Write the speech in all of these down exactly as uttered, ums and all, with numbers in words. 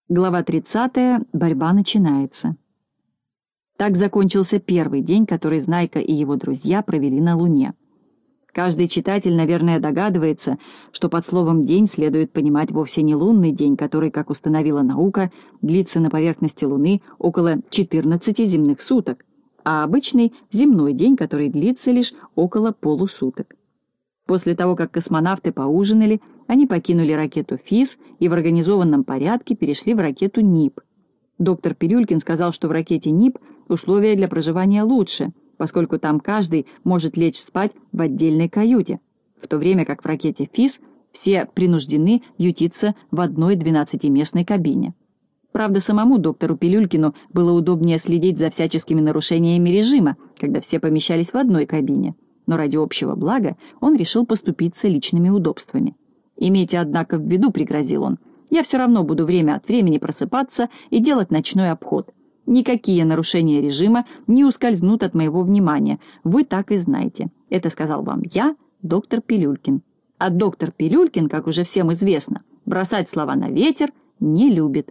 Глава тридцатая. Борьба начинается. Так закончился первый день, который Знайка и его друзья провели на Луне. Каждый читатель, наверное, догадывается, что под словом «день» следует понимать вовсе не лунный день, который, как установила наука, длится на поверхности Луны около четырнадцати земных суток, а обычный земной день, который длится лишь около полусуток. После того, как космонавты поужинали, они покинули ракету ФИС и в организованном порядке перешли в ракету НИП. Доктор Пилюлькин сказал, что в ракете НИП условия для проживания лучше, поскольку там каждый может лечь спать в отдельной каюте, в то время как в ракете ФИС все принуждены ютиться в одной двенадцатиместной кабине. Правда, самому доктору Пилюлькину было удобнее следить за всяческими нарушениями режима, когда все помещались в одной кабине. Но ради общего блага он решил поступиться личными удобствами. «Имейте, однако, в виду, — пригрозил он, — я все равно буду время от времени просыпаться и делать ночной обход. Никакие нарушения режима не ускользнут от моего внимания, вы так и знаете. Это сказал вам я, доктор Пилюлькин. А доктор Пилюлькин, как уже всем известно, бросать слова на ветер не любит».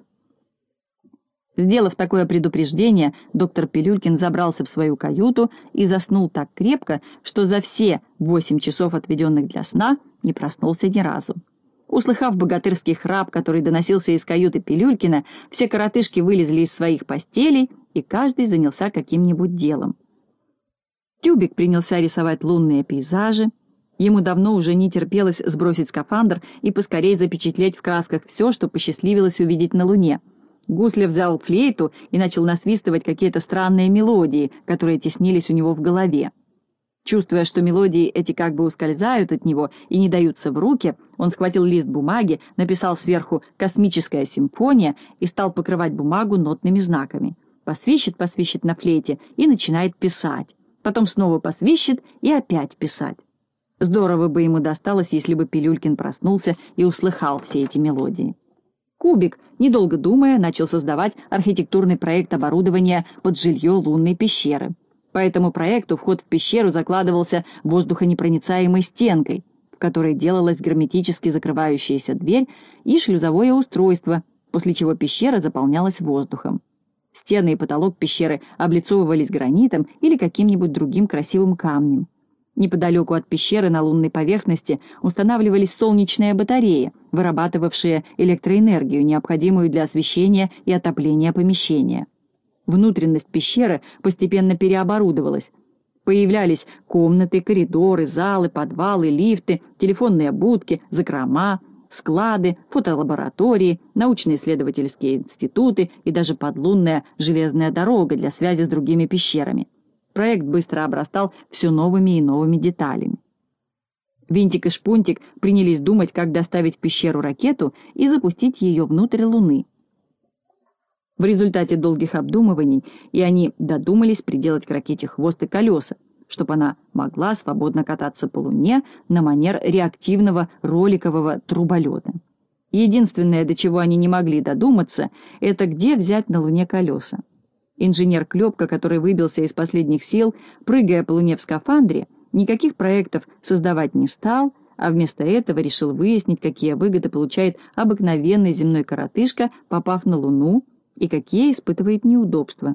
Сделав такое предупреждение, доктор Пилюлькин забрался в свою каюту и заснул так крепко, что за все восемь часов, отведенных для сна, не проснулся ни разу. Услыхав богатырский храп, который доносился из каюты Пилюлькина, все коротышки вылезли из своих постелей, и каждый занялся каким-нибудь делом. Тюбик принялся рисовать лунные пейзажи. Ему давно уже не терпелось сбросить скафандр и поскорее запечатлеть в красках все, что посчастливилось увидеть на Луне. Гусля взял флейту и начал насвистывать какие-то странные мелодии, которые теснились у него в голове. Чувствуя, что мелодии эти как бы ускользают от него и не даются в руки, он схватил лист бумаги, написал сверху «Космическая симфония» и стал покрывать бумагу нотными знаками. Посвищет, посвищет на флейте и начинает писать. Потом снова посвищет и опять писать. Здорово бы ему досталось, если бы Пилюлькин проснулся и услыхал все эти мелодии. Кубик, недолго думая, начал создавать архитектурный проект оборудования под жилье лунной пещеры. По этому проекту вход в пещеру закладывался воздухонепроницаемой стенкой, в которой делалась герметически закрывающаяся дверь и шлюзовое устройство, после чего пещера заполнялась воздухом. Стены и потолок пещеры облицовывались гранитом или каким-нибудь другим красивым камнем. Неподалеку от пещеры на лунной поверхности устанавливались солнечные батареи, вырабатывавшие электроэнергию, необходимую для освещения и отопления помещения. Внутренность пещеры постепенно переоборудовалась. Появлялись комнаты, коридоры, залы, подвалы, лифты, телефонные будки, закрома, склады, фотолаборатории, научно-исследовательские институты и даже подлунная железная дорога для связи с другими пещерами. Проект быстро обрастал все новыми и новыми деталями. Винтик и Шпунтик принялись думать, как доставить в пещеру ракету и запустить ее внутрь Луны. В результате долгих обдумываний и они додумались приделать к ракете хвост и колеса, чтобы она могла свободно кататься по Луне на манер реактивного роликового труболета. Единственное, до чего они не могли додуматься, это где взять на Луне колеса. Инженер Клёпка, который выбился из последних сил, прыгая по Луне в скафандре, никаких проектов создавать не стал, а вместо этого решил выяснить, какие выгоды получает обыкновенный земной коротышка, попав на Луну, и какие испытывает неудобства.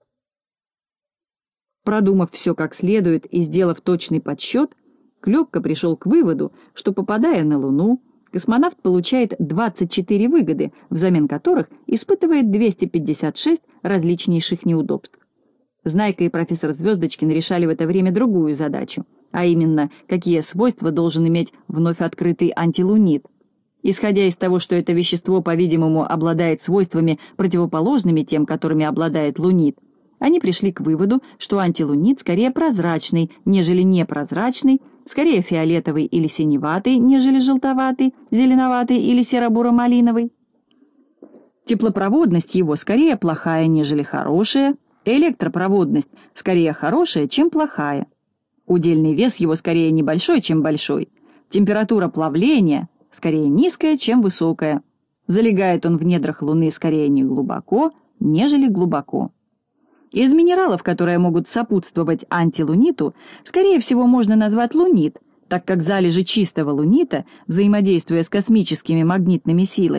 Продумав все как следует и сделав точный подсчет, Клёпка пришел к выводу, что, попадая на Луну, космонавт получает двадцать четыре выгоды, взамен которых испытывает двести пятьдесят шесть различнейших неудобств. Знайка и профессор Звездочкин решали в это время другую задачу, а именно, какие свойства должен иметь вновь открытый антилунит. Исходя из того, что это вещество, по-видимому, обладает свойствами, противоположными тем, которыми обладает лунит, они пришли к выводу, что антилунит скорее прозрачный, нежели непрозрачный, скорее фиолетовый или синеватый, нежели желтоватый, зеленоватый или серо-буро-малиновый. Теплопроводность его скорее плохая, нежели хорошая, электропроводность скорее хорошая, чем плохая. Удельный вес его скорее небольшой, чем большой. Температура плавления скорее низкая, чем высокая. Залегает он в недрах Луны скорее не глубоко, нежели глубоко. Из минералов, которые могут сопутствовать антилуниту, скорее всего можно назвать лунит, так как залежи чистого лунита, взаимодействуя с космическими магнитными силами,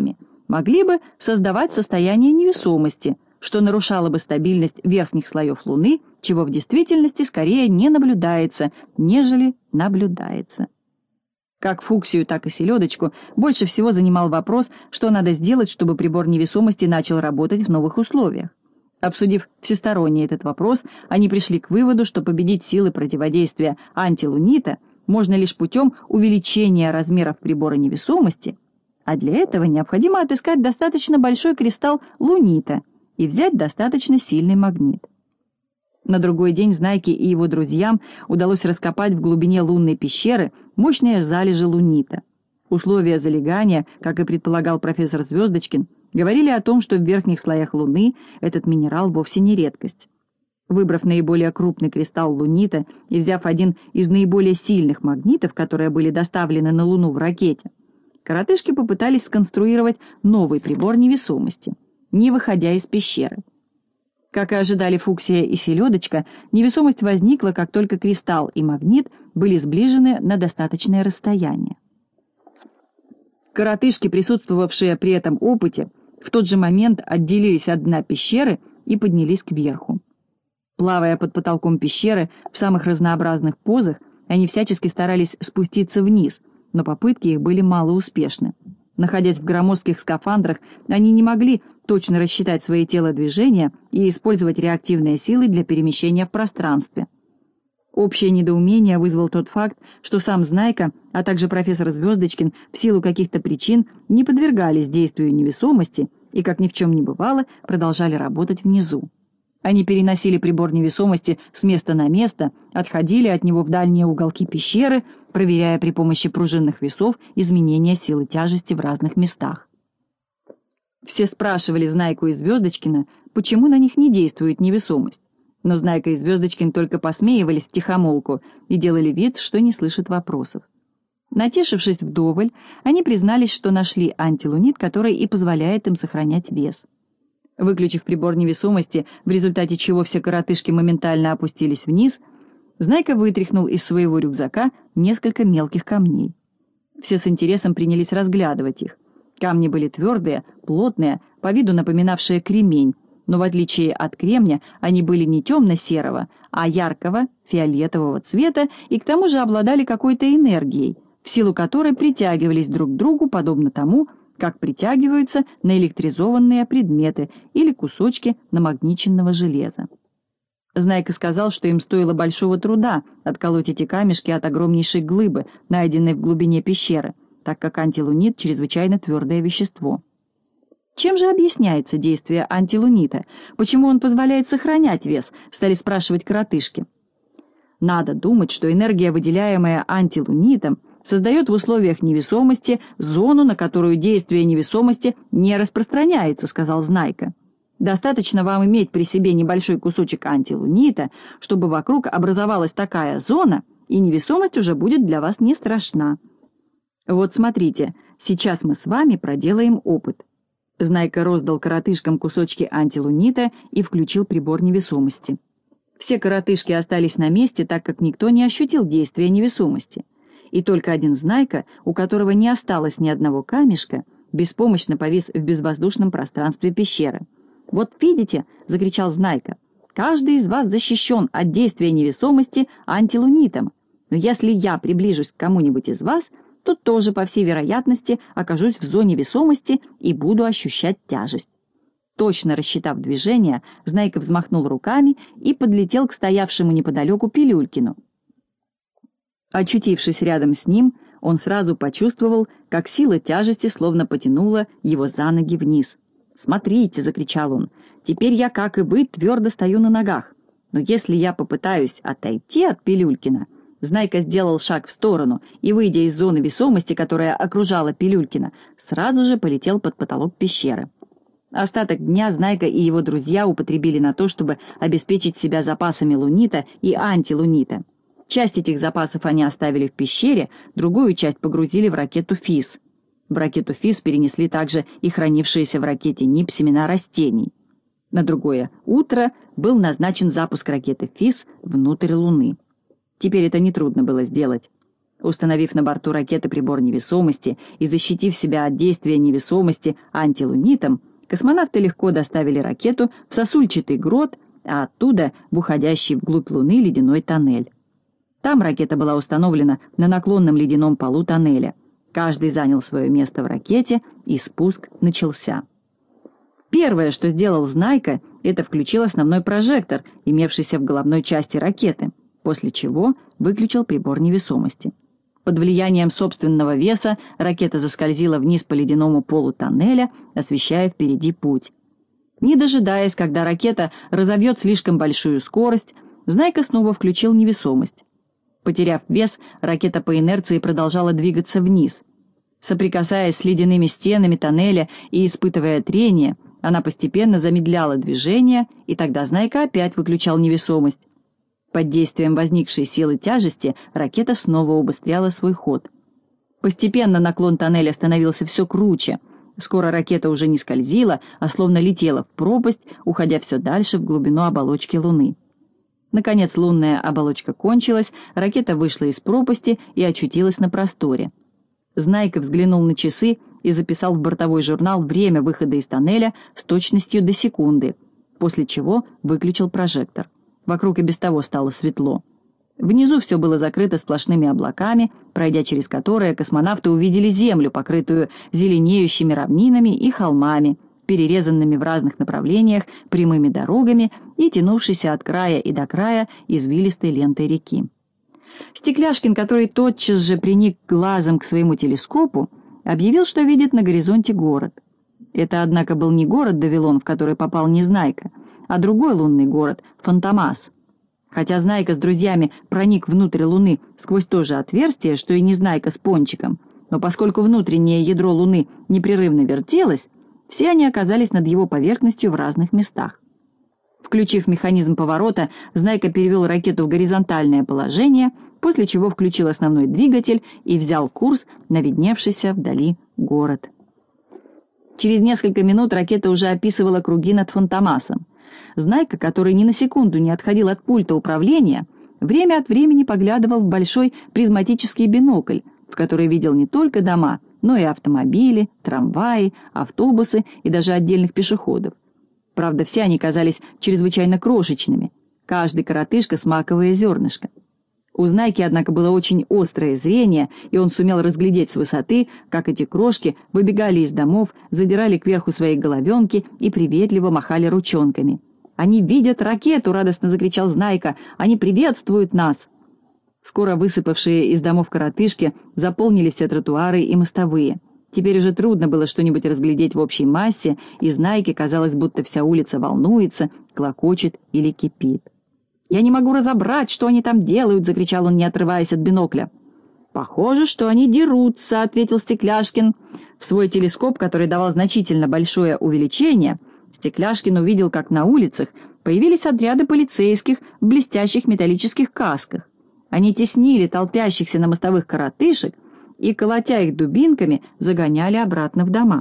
могли бы создавать состояние невесомости, что нарушало бы стабильность верхних слоев Луны, чего в действительности скорее не наблюдается, нежели наблюдается. Как Фуксию, так и Селедочку больше всего занимал вопрос, что надо сделать, чтобы прибор невесомости начал работать в новых условиях. Обсудив всесторонне этот вопрос, они пришли к выводу, что победить силы противодействия антилунита можно лишь путем увеличения размеров прибора невесомости, а для этого необходимо отыскать достаточно большой кристалл лунита и взять достаточно сильный магнит. На другой день Знайке и его друзьям удалось раскопать в глубине лунной пещеры мощные залежи лунита. Условия залегания, как и предполагал профессор Звездочкин, говорили о том, что в верхних слоях Луны этот минерал вовсе не редкость. Выбрав наиболее крупный кристалл лунита и взяв один из наиболее сильных магнитов, которые были доставлены на Луну в ракете, коротышки попытались сконструировать новый прибор невесомости, не выходя из пещеры. Как и ожидали Фуксия и Селедочка, невесомость возникла, как только кристалл и магнит были сближены на достаточное расстояние. Коротышки, присутствовавшие при этом опыте, в тот же момент отделились от дна пещеры и поднялись кверху. Плавая под потолком пещеры в самых разнообразных позах, они всячески старались спуститься вниз, но попытки их были малоуспешны. Находясь в громоздких скафандрах, они не могли точно рассчитать свои телодвижения и использовать реактивные силы для перемещения в пространстве. Общее недоумение вызвал тот факт, что сам Знайка, а также профессор Звездочкин в силу каких-то причин не подвергались действию невесомости и, как ни в чем не бывало, продолжали работать внизу. Они переносили прибор невесомости с места на место, отходили от него в дальние уголки пещеры, проверяя при помощи пружинных весов изменения силы тяжести в разных местах. Все спрашивали Знайку и Звездочкина, почему на них не действует невесомость, но Знайка и Звездочкин только посмеивались втихомолку и делали вид, что не слышат вопросов. Натешившись вдоволь, они признались, что нашли антилунит, который и позволяет им сохранять вес. Выключив прибор невесомости, в результате чего все коротышки моментально опустились вниз, Знайка вытряхнул из своего рюкзака несколько мелких камней. Все с интересом принялись разглядывать их. Камни были твердые, плотные, по виду напоминавшие кремень, но в отличие от кремня они были не темно-серого, а яркого, фиолетового цвета и к тому же обладали какой-то энергией, в силу которой притягивались друг к другу, подобно тому, как притягиваются наэлектризованные предметы или кусочки намагниченного железа. Знайка сказал, что им стоило большого труда отколоть эти камешки от огромнейшей глыбы, найденной в глубине пещеры, так как антилунит — чрезвычайно твердое вещество. Чем же объясняется действие антилунита? Почему он позволяет сохранять вес? Стали спрашивать коротышки. Надо думать, что энергия, выделяемая антилунитом, создает в условиях невесомости зону, на которую действие невесомости не распространяется, сказал Знайка. Достаточно вам иметь при себе небольшой кусочек антилунита, чтобы вокруг образовалась такая зона, и невесомость уже будет для вас не страшна. Вот смотрите, сейчас мы с вами проделаем опыт. Знайка роздал коротышкам кусочки антилунита и включил прибор невесомости. Все коротышки остались на месте, так как никто не ощутил действия невесомости. И только один Знайка, у которого не осталось ни одного камешка, беспомощно повис в безвоздушном пространстве пещеры. «Вот видите», — закричал Знайка, — «каждый из вас защищен от действия невесомости антилунитом. Но если я приближусь к кому-нибудь из вас, то тоже, по всей вероятности, окажусь в зоне весомости и буду ощущать тяжесть». Точно рассчитав движение, Знайка взмахнул руками и подлетел к стоявшему неподалеку Пилюлькину. Очутившись рядом с ним, он сразу почувствовал, как сила тяжести словно потянула его за ноги вниз. «Смотрите!» — закричал он. «Теперь я, как и вы, твердо стою на ногах. Но если я попытаюсь отойти от Пилюлькина...» Знайка сделал шаг в сторону и, выйдя из зоны весомости, которая окружала Пилюлькина, сразу же полетел под потолок пещеры. Остаток дня Знайка и его друзья употребили на то, чтобы обеспечить себя запасами лунита и антилунита. Часть этих запасов они оставили в пещере, другую часть погрузили в ракету ФИС. В ракету ФИС перенесли также и хранившиеся в ракете НИП семена растений. На другое утро был назначен запуск ракеты ФИС внутрь Луны. Теперь это нетрудно было сделать. Установив на борту ракеты прибор невесомости и защитив себя от действия невесомости антилунитом, космонавты легко доставили ракету в сосульчатый грот, а оттуда в уходящий вглубь Луны ледяной тоннель. Там ракета была установлена на наклонном ледяном полу тоннеля. Каждый занял свое место в ракете, и спуск начался. Первое, что сделал Знайка, это включил основной прожектор, имевшийся в головной части ракеты, после чего выключил прибор невесомости. Под влиянием собственного веса ракета заскользила вниз по ледяному полу тоннеля, освещая впереди путь. Не дожидаясь, когда ракета разовьет слишком большую скорость, Знайка снова включил невесомость. Потеряв вес, ракета по инерции продолжала двигаться вниз. Соприкасаясь с ледяными стенами тоннеля и испытывая трение, она постепенно замедляла движение, и тогда Знайка опять выключал невесомость. Под действием возникшей силы тяжести ракета снова убыстряла свой ход. Постепенно наклон тоннеля становился все круче. Скоро ракета уже не скользила, а словно летела в пропасть, уходя все дальше в глубину оболочки Луны. Наконец лунная оболочка кончилась, ракета вышла из пропасти и очутилась на просторе. Знайка взглянул на часы и записал в бортовой журнал время выхода из тоннеля с точностью до секунды, после чего выключил прожектор. Вокруг и без того стало светло. Внизу все было закрыто сплошными облаками, пройдя через которые космонавты увидели Землю, покрытую зеленеющими равнинами и холмами, перерезанными в разных направлениях прямыми дорогами и тянувшейся от края и до края извилистой лентой реки. Стекляшкин, который тотчас же приник глазом к своему телескопу, объявил, что видит на горизонте город. Это, однако, был не город Давилон, в который попал Незнайка, а другой лунный город — Фантомас. Хотя Знайка с друзьями проник внутрь Луны сквозь то же отверстие, что и Незнайка с Пончиком, но поскольку внутреннее ядро Луны непрерывно вертелось, все они оказались над его поверхностью в разных местах. Включив механизм поворота, Знайка перевел ракету в горизонтальное положение, после чего включил основной двигатель и взял курс на видневшийся вдали город. Через несколько минут ракета уже описывала круги над Фантомасом. Знайка, который ни на секунду не отходил от пульта управления, время от времени поглядывал в большой призматический бинокль, в который видел не только дома, но и автомобили, трамваи, автобусы и даже отдельных пешеходов. Правда, все они казались чрезвычайно крошечными, каждый коротышка с маковое зернышко. У Знайки, однако, было очень острое зрение, и он сумел разглядеть с высоты, как эти крошки выбегали из домов, задирали кверху свои головенки и приветливо махали ручонками. «Они видят ракету!» — радостно закричал Знайка. «Они приветствуют нас!» Скоро высыпавшие из домов коротышки заполнили все тротуары и мостовые. Теперь уже трудно было что-нибудь разглядеть в общей массе, и Знайке казалось, будто вся улица волнуется, клокочет или кипит. «Я не могу разобрать, что они там делают!» — закричал он, не отрываясь от бинокля. «Похоже, что они дерутся», — ответил Стекляшкин. В свой телескоп, который давал значительно большое увеличение, Стекляшкин увидел, как на улицах появились отряды полицейских в блестящих металлических касках. Они теснили толпящихся на мостовых коротышек и, колотя их дубинками, загоняли обратно в дома.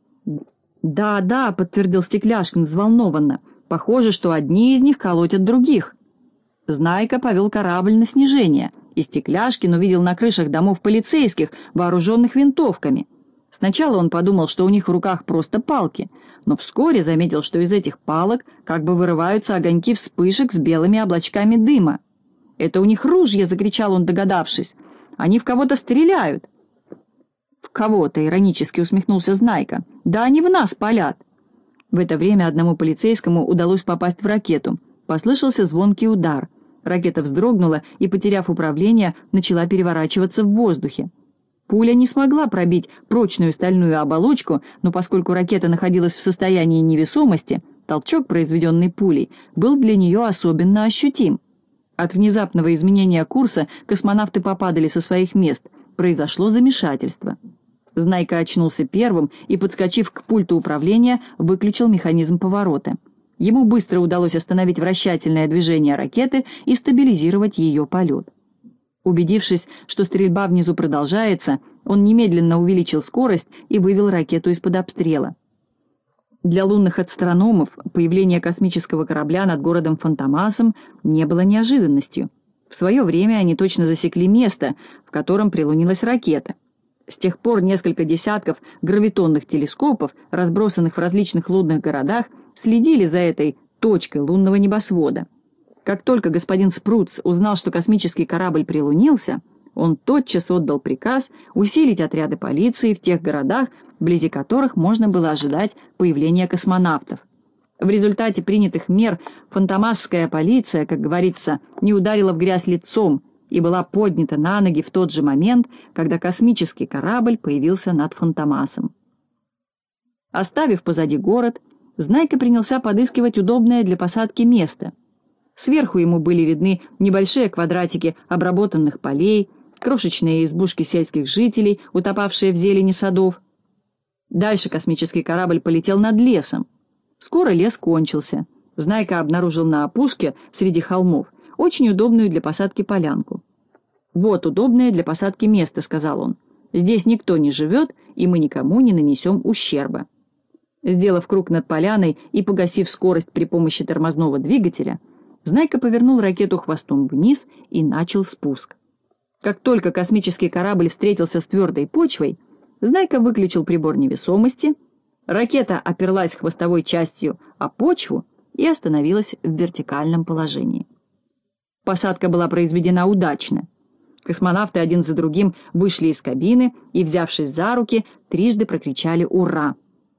«Да, да», — подтвердил Стекляшкин взволнованно, — «похоже, что одни из них колотят других». Знайка повел корабль на снижение, и Стекляшкин увидел на крышах домов полицейских, вооруженных винтовками. Сначала он подумал, что у них в руках просто палки, но вскоре заметил, что из этих палок как бы вырываются огоньки вспышек с белыми облачками дыма. «Это у них ружья!» — закричал он, догадавшись. «Они в кого-то стреляют!» «В кого-то!» — иронически усмехнулся Знайка. «Да они в нас палят!» В это время одному полицейскому удалось попасть в ракету. Послышался звонкий удар. Ракета вздрогнула и, потеряв управление, начала переворачиваться в воздухе. Пуля не смогла пробить прочную стальную оболочку, но поскольку ракета находилась в состоянии невесомости, толчок, произведенный пулей, был для нее особенно ощутим. От внезапного изменения курса космонавты попадали со своих мест. Произошло замешательство. Знайка очнулся первым и, подскочив к пульту управления, выключил механизм поворота. Ему быстро удалось остановить вращательное движение ракеты и стабилизировать ее полет. Убедившись, что стрельба внизу продолжается, он немедленно увеличил скорость и вывел ракету из-под обстрела. Для лунных астрономов появление космического корабля над городом Фантомасом не было неожиданностью. В свое время они точно засекли место, в котором прилунилась ракета. С тех пор несколько десятков гравитонных телескопов, разбросанных в различных лунных городах, следили за этой точкой лунного небосвода. Как только господин Спруц узнал, что космический корабль прилунился, он тотчас отдал приказ усилить отряды полиции в тех городах, вблизи которых можно было ожидать появления космонавтов. В результате принятых мер фантомасская полиция, как говорится, не ударила в грязь лицом и была поднята на ноги в тот же момент, когда космический корабль появился над Фантомасом. Оставив позади город, Знайка принялся подыскивать удобное для посадки место. Сверху ему были видны небольшие квадратики обработанных полей, крошечные избушки сельских жителей, утопавшие в зелени садов. Дальше космический корабль полетел над лесом. Скоро лес кончился. Знайка обнаружил на опушке, среди холмов, очень удобную для посадки полянку. «Вот удобное для посадки место», — сказал он. «Здесь никто не живет, и мы никому не нанесем ущерба». Сделав круг над поляной и погасив скорость при помощи тормозного двигателя, Знайка повернул ракету хвостом вниз и начал спуск. Как только космический корабль встретился с твердой почвой, Знайка выключил прибор невесомости, ракета оперлась хвостовой частью о почву и остановилась в вертикальном положении. Посадка была произведена удачно. Космонавты один за другим вышли из кабины и, взявшись за руки, трижды прокричали «Ура!».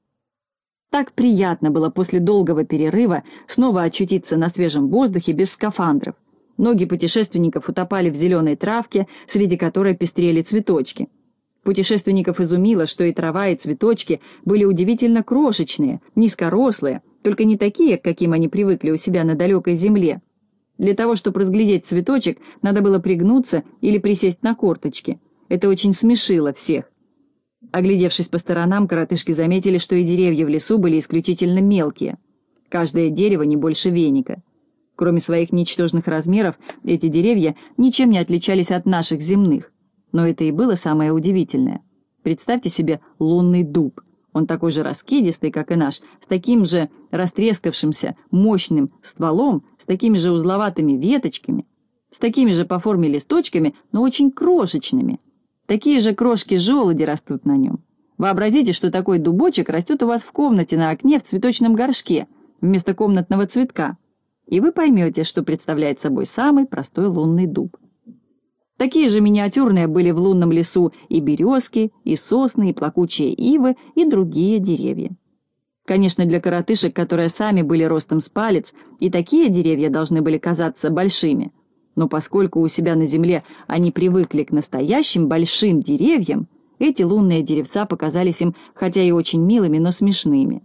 Так приятно было после долгого перерыва снова очутиться на свежем воздухе без скафандров. Ноги путешественников утопали в зеленой травке, среди которой пестрели цветочки. Путешественников изумило, что и трава, и цветочки были удивительно крошечные, низкорослые, только не такие, к каким они привыкли у себя на далекой земле. Для того, чтобы разглядеть цветочек, надо было пригнуться или присесть на корточки. Это очень смешило всех. Оглядевшись по сторонам, коротышки заметили, что и деревья в лесу были исключительно мелкие. Каждое дерево не больше веника. Кроме своих ничтожных размеров, эти деревья ничем не отличались от наших земных. Но это и было самое удивительное. Представьте себе лунный дуб. Он такой же раскидистый, как и наш, с таким же растрескавшимся мощным стволом, с такими же узловатыми веточками, с такими же по форме листочками, но очень крошечными. Такие же крошки-желуди растут на нем. Вообразите, что такой дубочек растет у вас в комнате на окне в цветочном горшке вместо комнатного цветка, и вы поймете, что представляет собой самый простой лунный дуб. Такие же миниатюрные были в лунном лесу и березки, и сосны, и плакучие ивы, и другие деревья. Конечно, для коротышек, которые сами были ростом с палец, и такие деревья должны были казаться большими. Но поскольку у себя на земле они привыкли к настоящим большим деревьям, эти лунные деревца показались им хотя и очень милыми, но смешными.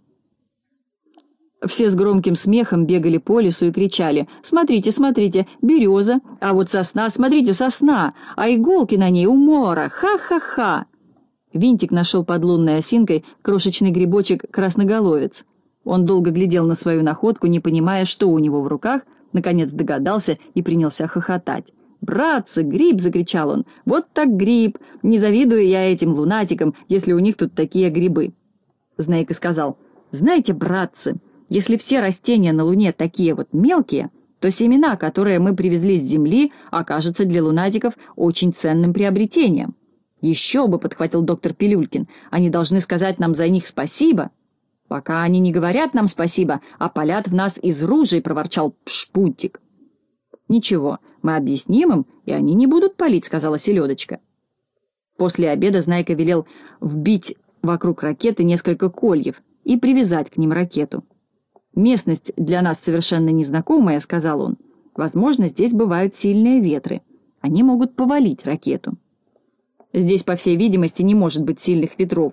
Все с громким смехом бегали по лесу и кричали: «Смотрите, смотрите, береза, а вот сосна, смотрите, сосна, а иголки на ней у мора, ха-ха-ха!» Винтик нашел под лунной осинкой крошечный грибочек красноголовец. Он долго глядел на свою находку, не понимая, что у него в руках, наконец догадался и принялся хохотать. «Братцы, гриб!» — закричал он. «Вот так гриб! Не завидую я этим лунатикам, если у них тут такие грибы!» Знайка сказал: «Знаете, братцы, если все растения на Луне такие вот мелкие, то семена, которые мы привезли с Земли, окажутся для лунатиков очень ценным приобретением». «Еще бы!» — подхватил доктор Пилюлькин. «Они должны сказать нам за них спасибо». «Пока они не говорят нам спасибо, а палят в нас из ружей», — проворчал Шпунтик. «Ничего, мы объясним им, и они не будут палить», — сказала Селедочка. После обеда Знайка велел вбить вокруг ракеты несколько кольев и привязать к ним ракету. «Местность для нас совершенно незнакомая», — сказал он. «Возможно, здесь бывают сильные ветры. Они могут повалить ракету». «Здесь, по всей видимости, не может быть сильных ветров»,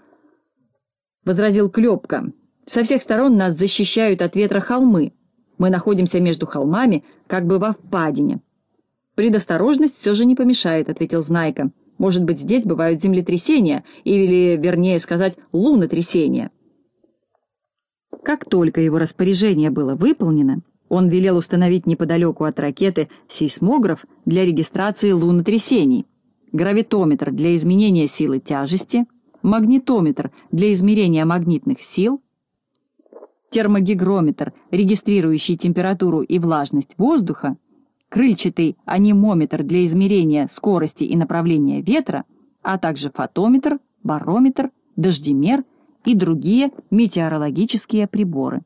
— возразил Клёпка. «Со всех сторон нас защищают от ветра холмы. Мы находимся между холмами, как бы во впадине». «Предосторожность все же не помешает», — ответил Знайка. «Может быть, здесь бывают землетрясения, или, вернее сказать, лунотрясения». Как только его распоряжение было выполнено, он велел установить неподалеку от ракеты сейсмограф для регистрации лунотрясений, гравитометр для изменения силы тяжести, магнитометр для измерения магнитных сил, термогигрометр, регистрирующий температуру и влажность воздуха, крыльчатый анемометр для измерения скорости и направления ветра, а также фотометр, барометр, дождемер и другие метеорологические приборы.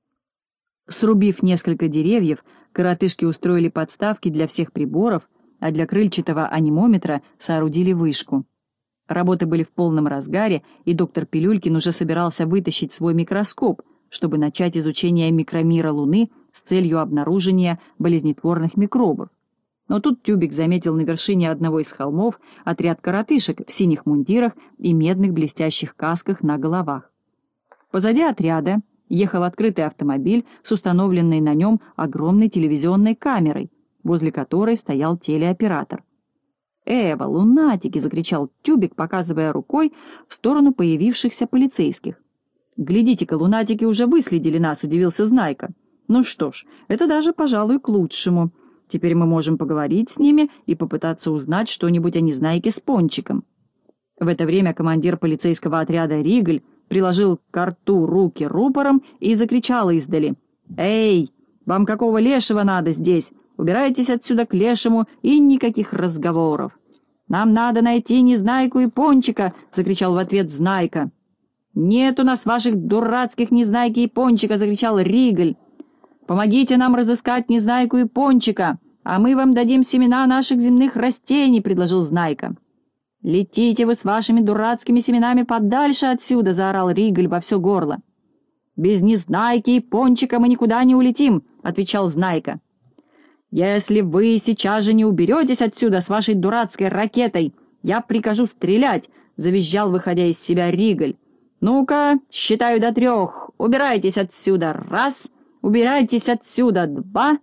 Срубив несколько деревьев, коротышки устроили подставки для всех приборов, а для крыльчатого анемометра соорудили вышку. Работы были в полном разгаре, и доктор Пилюлькин уже собирался вытащить свой микроскоп, чтобы начать изучение микромира Луны с целью обнаружения болезнетворных микробов. Но тут Тюбик заметил на вершине одного из холмов отряд коротышек в синих мундирах и медных блестящих касках на головах. Позади отряда ехал открытый автомобиль с установленной на нем огромной телевизионной камерой, возле которой стоял телеоператор. «Эва, лунатики!» — закричал Тюбик, показывая рукой в сторону появившихся полицейских. «Глядите-ка, лунатики уже выследили нас», — удивился Знайка. «Ну что ж, это даже, пожалуй, к лучшему. Теперь мы можем поговорить с ними и попытаться узнать что-нибудь о Незнайке с Пончиком». В это время командир полицейского отряда Ригль приложил к рту руки рупором и закричал издали: «Эй, вам какого лешего надо здесь? Убирайтесь отсюда к лешему и никаких разговоров!» «Нам надо найти Незнайку и Пончика!» — закричал в ответ Знайка. «Нет у нас ваших дурацких Незнайки и Пончика!» — закричал Ригль. «Помогите нам разыскать Незнайку и Пончика, а мы вам дадим семена наших земных растений!» — предложил Знайка. «Летите вы с вашими дурацкими семенами подальше отсюда!» — заорал Ригль во все горло. «Без Незнайки и Пончика мы никуда не улетим!» — отвечал Знайка. «Если вы сейчас же не уберетесь отсюда с вашей дурацкой ракетой, я прикажу стрелять!» — завизжал, выходя из себя Ригль. «Ну-ка, считаю до трех. Убирайтесь отсюда! Раз! Убирайтесь отсюда! Два!»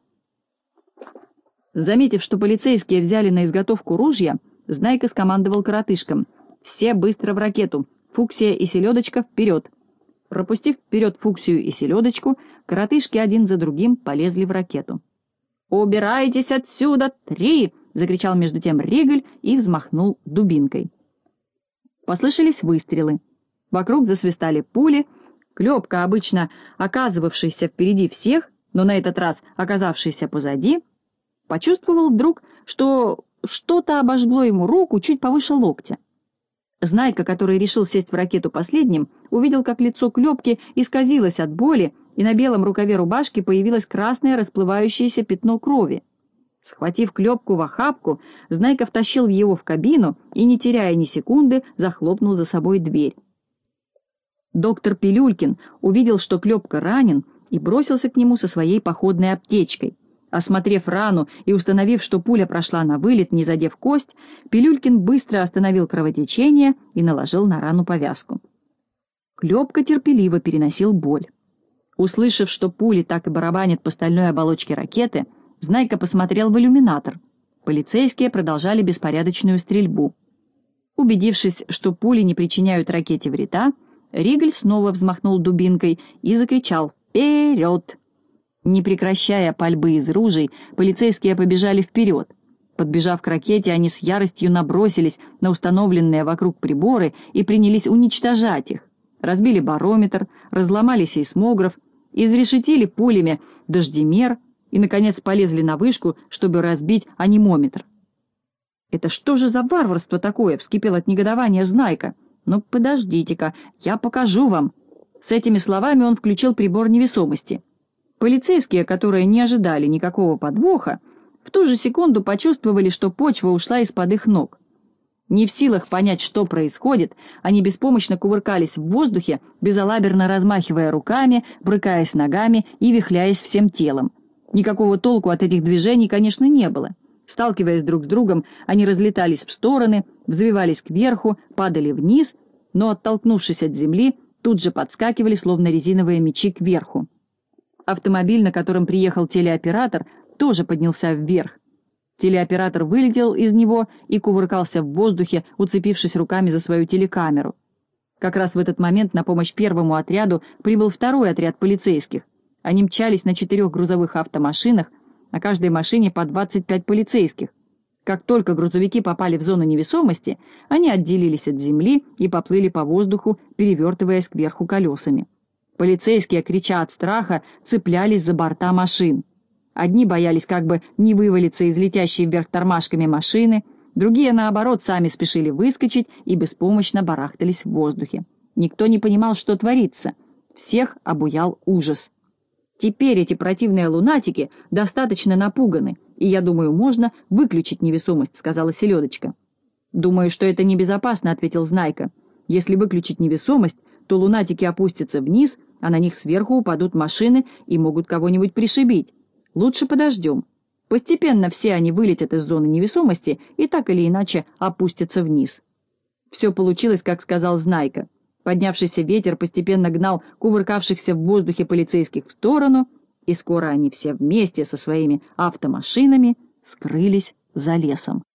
Заметив, что полицейские взяли на изготовку ружья, Знайка скомандовал коротышкам: «Все быстро в ракету! Фуксия и Селедочка вперед!» Пропустив вперед Фуксию и Селедочку, коротышки один за другим полезли в ракету. «Убирайтесь отсюда! Три!» — закричал между тем Ригль и взмахнул дубинкой. Послышались выстрелы. Вокруг засвистали пули. Клёпка, обычно оказывавшийся впереди всех, но на этот раз оказавшийся позади, почувствовал вдруг, что что-то обожгло ему руку чуть повыше локтя. Знайка, который решил сесть в ракету последним, увидел, как лицо Клёпки исказилось от боли, и на белом рукаве рубашки появилось красное расплывающееся пятно крови. Схватив Клёпку в охапку, Знайка втащил его в кабину и, не теряя ни секунды, захлопнул за собой дверь. Доктор Пилюлькин увидел, что Клёпка ранен, и бросился к нему со своей походной аптечкой. Осмотрев рану и установив, что пуля прошла на вылет, не задев кость, Пилюлькин быстро остановил кровотечение и наложил на рану повязку. Клёпка терпеливо переносил боль. Услышав, что пули так и барабанят по стальной оболочке ракеты, Знайка посмотрел в иллюминатор. Полицейские продолжали беспорядочную стрельбу. Убедившись, что пули не причиняют ракете вреда, Ригль снова взмахнул дубинкой и закричал «Вперед!». Не прекращая пальбы из ружей, полицейские побежали вперед. Подбежав к ракете, они с яростью набросились на установленные вокруг приборы и принялись уничтожать их. Разбили барометр, разломали сейсмограф, изрешетили пулями дождемер и, наконец, полезли на вышку, чтобы разбить анемометр. «Это что же за варварство такое?» — вскипел от негодования Знайка. «Ну, подождите-ка, я покажу вам». С этими словами он включил прибор невесомости. Полицейские, которые не ожидали никакого подвоха, в ту же секунду почувствовали, что почва ушла из-под их ног. Не в силах понять, что происходит, они беспомощно кувыркались в воздухе, безалаберно размахивая руками, брыкаясь ногами и вихляясь всем телом. Никакого толку от этих движений, конечно, не было. Сталкиваясь друг с другом, они разлетались в стороны, взвивались кверху, падали вниз, но, оттолкнувшись от земли, тут же подскакивали, словно резиновые мячи, кверху. Автомобиль, на котором приехал телеоператор, тоже поднялся вверх. Телеоператор вылетел из него и кувыркался в воздухе, уцепившись руками за свою телекамеру. Как раз в этот момент на помощь первому отряду прибыл второй отряд полицейских. Они мчались на четырех грузовых автомашинах, на каждой машине по двадцать пять полицейских. Как только грузовики попали в зону невесомости, они отделились от земли и поплыли по воздуху, перевертываясь кверху колесами. Полицейские, крича от страха, цеплялись за борта машин. Одни боялись как бы не вывалиться из летящей вверх тормашками машины, другие, наоборот, сами спешили выскочить и беспомощно барахтались в воздухе. Никто не понимал, что творится. Всех обуял ужас. Теперь эти противные лунатики достаточно напуганы, и, я думаю, можно выключить невесомость, сказала Селедочка. Думаю, что это небезопасно, ответил Знайка. Если выключить невесомость, то лунатики опустятся вниз, а на них сверху упадут машины и могут кого-нибудь пришибить. Лучше подождем. Постепенно все они вылетят из зоны невесомости и так или иначе опустятся вниз. Все получилось, как сказал Знайка. Поднявшийся ветер постепенно гнал кувыркавшихся в воздухе полицейских в сторону, и скоро они все вместе со своими автомашинами скрылись за лесом.